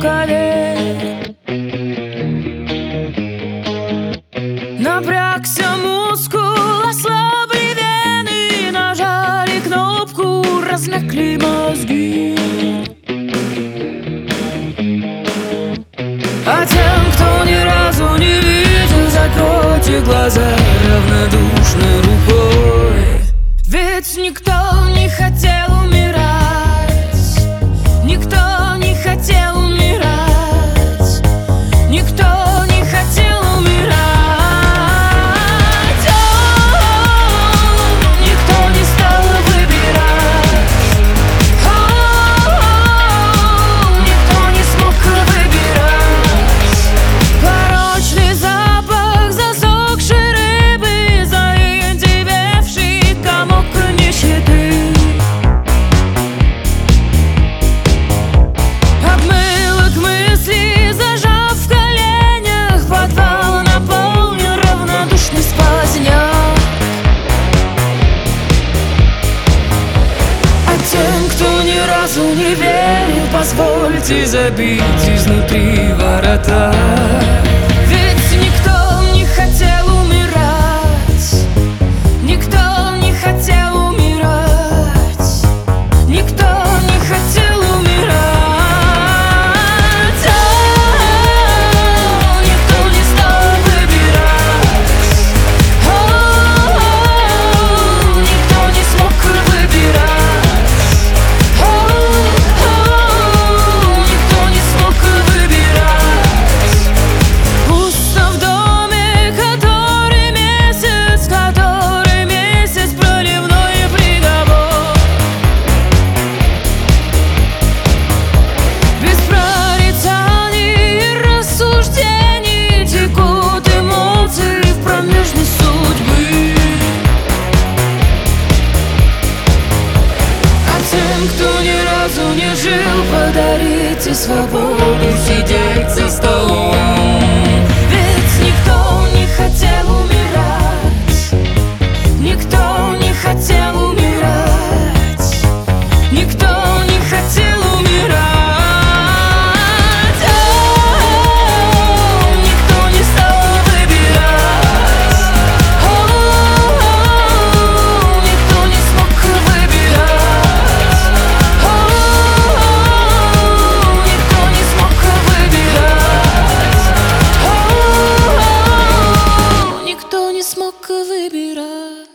рукаве. Напрягся мускул, ослабли вены, нажали кнопку, размякли мозги. А тем, кто ни разу не видел, закройте глаза равнодушной рукой. Ведь никто не хотел умирать, никто не хотел умирать, никто не хотел умирать. Никто не стал выбирать, никто не смог выбирать. Порочный запах засохшей рыбы, заиндевевший комок нищеты. Обмылок мысли, зажав в коленях, подвал наполнен равнодушный сквозняк. А тем, кто ни разу не верил, позвольте забить изнутри ворота. Ведь никто не хотел умирать, никто не хотел умирать, никто не хотел умирать. Никто не стал выбирать, никто не смог выбирать, никто не смог выбирать. Пусто в доме, который месяц проливной приговор. Без прорицаний и рассуждений текут эмоции в промежность судьбы. А тем, кто ни разу не жил, подарите свободу сидеть за столом. Ведь никто не хотел умирать, никто не хотел умирать, никто не хотел умирать. Никто не стал выбирать, никто не смог выбирать, никто не смог выбирать, никто не смог выбирать.